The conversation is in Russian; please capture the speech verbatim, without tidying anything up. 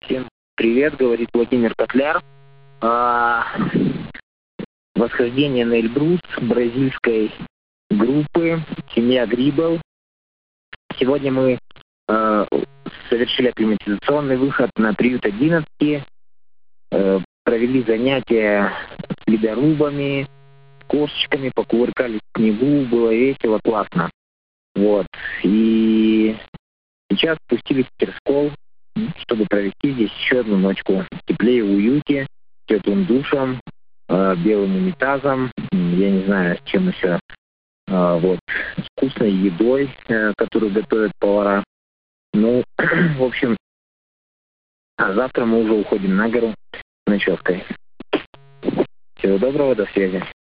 Всем привет, говорит Владимир Котляр. А, восхождение на Эльбрус бразильской группы «Семья Грибов». Сегодня мы э, совершили акклиматизационный выход на приют одиннадцать, э, провели занятия с ледорубами, кошечками, покувыркались в снегу, было весело, классно. Вот. И сейчас спустились в Терскол, чтобы провести здесь еще одну ночку в тепле и уюте, теплым душем, э, белым унитазом, я не знаю, с чем еще, э, вот, вкусной едой, э, которую готовят повара. Ну, в общем, а завтра мы уже уходим на гору с ночевкой. Всего доброго, до связи.